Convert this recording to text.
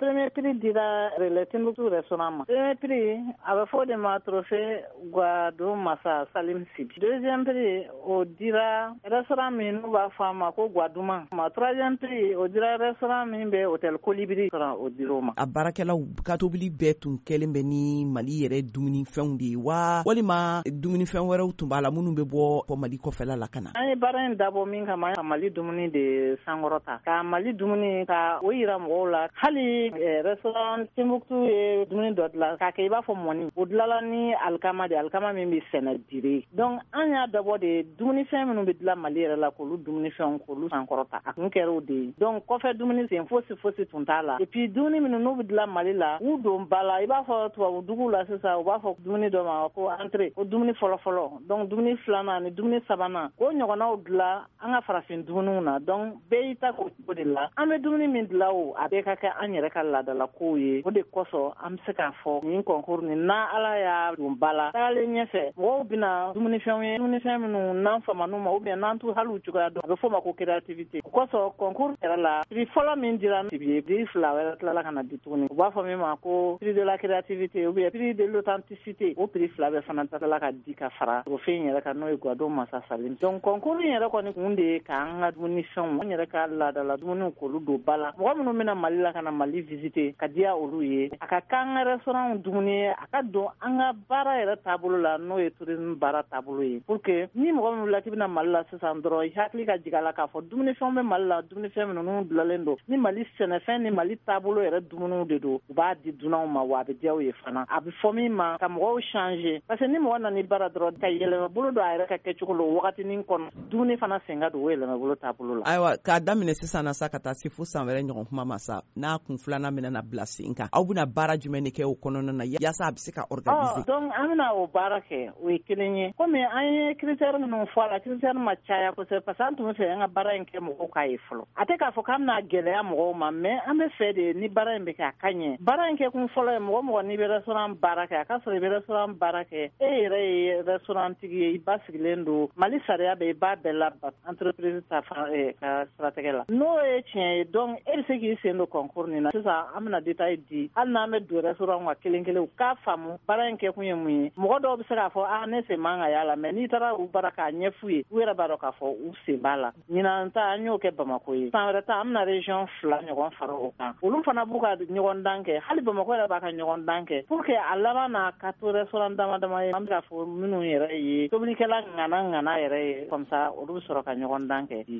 premier prix dira le Timbuktu restaurant ma. Premier prix a bɛ fɔ de ma trophée Guado Massa Salim Sibi. Deuxième prix o dira restaurant min n'u b'a fɔ a ma ko Guaduma. Ma troisième prix o dira restaurant min bɛ hôtel Colibri o dir'o ma. A baarakɛlaw ka tobili bɛɛ tun kɛlen bɛ ni Mali yɛrɛ dumunifɛnw de ye wa walima dumunifɛn wɛrɛw tun b'a la minnu bɛ bɔ Mali kɔfɛla la ka na. An ye baara in dabɔ min kama ka Mali dumuni de sankɔrɔta ka Mali dumuni ka o yira mɔgɔw la hali restaurant Timbuktu ye dumuni dɔ dilan k'a kɛ i b'a fɔ mɔni o dilala ni alikama de alikama min bɛ sɛnɛ dire donc an y'a dabɔ de dumunifɛn minnu bɛ dilan Mali yɛrɛ la k'olu dumunifɛnw k'olu sankɔrɔta a kun kɛra o de ye donc kɔfɛ dumuni sen fosi tun t'a la et puis dumuni minnu n'u bɛ dilan Mali la u don ba la i b'a fɔ tubabudugu la sisan u b'a fɔ dumuni dɔ ma ko entrée o dumuni fɔlɔfɔlɔ donc dumuni filanan ni dumuni sabanan o ɲɔgɔnnaw dilan an ka farafin dumuniw na donc bɛɛ y'i ta k'o cogo de la an bɛ dumuni min dilan o a bɛɛ ka kɛ an yɛrɛ ka laadala kow ye o de kosɔn an bɛ se k'a fɔ nin concours nin n'a Ala y'a don ba la tagalen ɲɛfɛ mɔgɔw bɛna dumunifɛnw ye dumunifɛn minnu n'an faman'u ma ou bien n'an t'u hali u cogoya dɔn a bɛ fɔ o ma ko créativité o kosɔn concours yɛrɛ la prix fɔlɔ min dira Sibi ye prix fila wɛrɛ tilala ka na di tuguni u b'a fɔ min ma ko prix de la créativité ou bien prix de l'authenticité o prix fila bɛɛ fana tilala ka di ka fara trophée in yɛrɛ kan n'o ye Guado Massa Salim donc concours in yɛrɛ kɔni kun de ye k'an ka dumunifɛnw an yɛrɛ ka laadala dumuniw k'olu don ba la mɔgɔ minnu bɛna Mali la ka na Mali visiter ka diya olu ye a ka k'an ka restaurant dumuni ye a ka don an ka baara yɛrɛ taabolo la n'o ye tourisme baara taabolo ye pour que ni mɔgɔ min wulila k'i bɛna Mali la sisan dɔrɔn i hakili ka jigin a la k'a fɔ dumunifɛnw bɛ Mali la dumunifɛn minnu dilanlen don ni Mali sɛnɛfɛn ni Mali taabolo yɛrɛ dumuniw de don u b'a di dunanw ma wa a bɛ diya u ye fana a bɛ fɔ min ma ka mɔgɔw changer parce que ni mɔgɔ nana i baara dɔrɔn ka yɛlɛma bolo don a yɛrɛ ka kɛcogo la o wagatinin kɔnɔ dumuni fana sen ka don o yɛlɛma bolo taabolo la. Ayiwa k'a daminɛ sisan na sa ka taa se fo san wɛrɛ ɲɔgɔn kuma ma sa n'a kun filanan bɛna na bila sen kan aw bɛna baara jumɛn de kɛ o kɔnɔna na yaasa a bɛ se ka organiser. Donc an bɛna o baara kɛ o ye kelen ye komi an ye critère minnu fɔ a la critère ma caya kosɛbɛ parce que an tun bɛ fɛ an ka baara in kɛ mɔgɔw k'a ye fɔlɔ a tɛ k'a fɔ k'an bɛna gɛlɛya mɔgɔw ma mais an bɛ fɛ de ni baara in bɛ kɛ a ka ɲɛ baara in kɛ kun fɔlɔ ye mɔgɔ n'i bɛ restaurant baara kɛ a ka sɔrɔ i bɛ restaurant baara kɛ e yɛrɛ ye restaurant tigi ye i ba sigilen don Mali sariya bɛ i b'a bɛɛ labato entreprise ta ka siratigɛ la n'o ye tiɲɛ ye donc e bɛ se k'i sen don concours nin na sisan an bɛna détail di hali n'an bɛ don restaurant ka kelen u k'a faamu baara in kɛ kun ye mun ye mɔgɔ dɔw bɛ se k'a fɔ ne sen man ka y'a la mais n'i taara u baara k'a ɲɛf'u ye u yɛrɛ b'a dɔn k'a fɔ u sen b'a la ɲinan ta an y'o kɛ Bamako ye san wɛrɛ ta an bɛna région 2 ɲɔgɔn fara o kan olu fana b'u ka ɲɔgɔn dan kɛ hali Bamako yɛrɛ b'a ka ɲɔgɔn dan kɛ pour que a laban na ka to restaurant dama ye an bɛ ka fɔ minnu yɛrɛ ye tobilikɛla ŋana yɛrɛ ye comme ça olu bɛ sɔrɔ ka ɲɔgɔn dan kɛ